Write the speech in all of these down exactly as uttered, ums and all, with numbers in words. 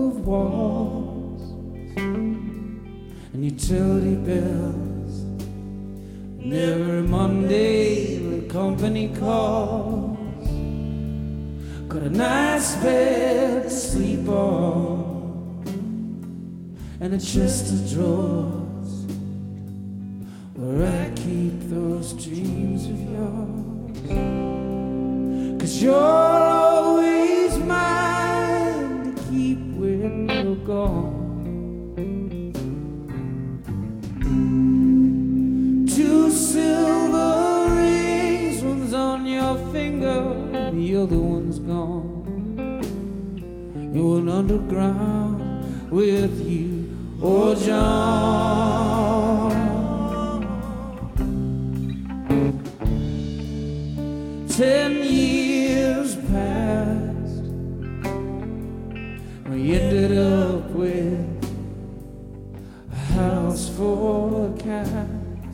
of walls and utility bills, and every Monday the company calls. Got a nice bed to sleep on and a chest of drawers where I keep those dreams of yours. 'Cause you're always mine to keep when you're gone. Two silver rings, one's on your finger, the other one's gone. You went underground with you or John. Ten years passed, we ended up with a house full of cats,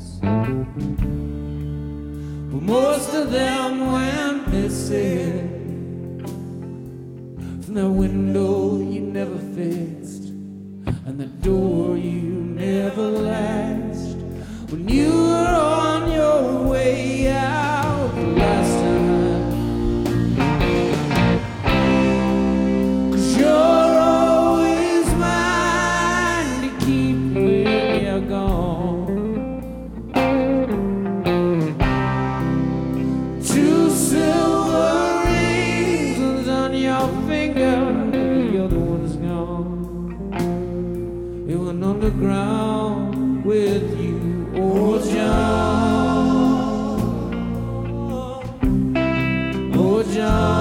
but most of them went missing from the window you never fixed and the door you never latched when you were on your way out the last time. 'Cause you're always mine to keep when you're gone. Two silver rings, one's on your finger, the other one's gone. It went underground with you or John, or John.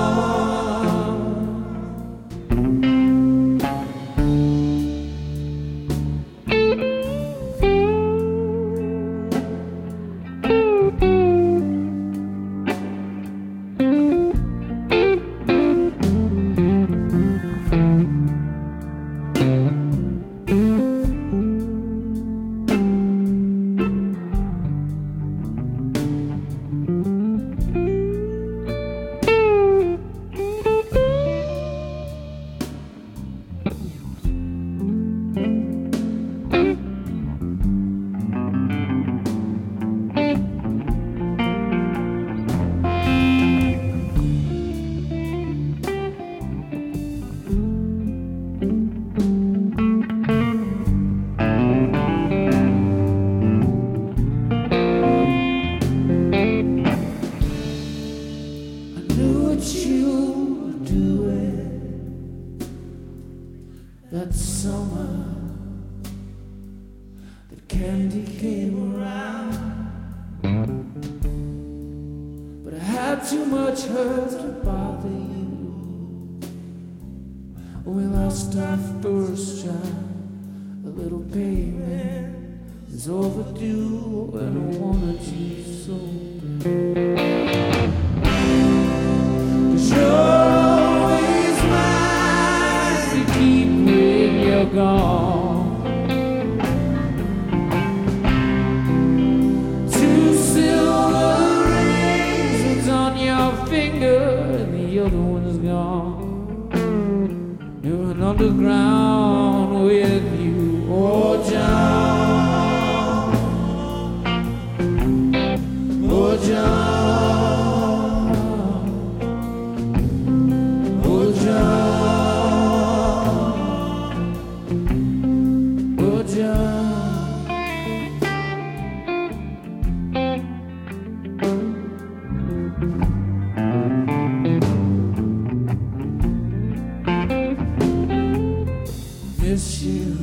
That summer, the candy came around, but I had too much hurt to bother you. We lost our first child, a little payment is overdue, and I wanted you so bad. 'Cause you're always mine to keep when you're gone. Two silver rings, one's on your finger and the other one's gone. You're an underground with you or John, or John, or John, or John. Miss you.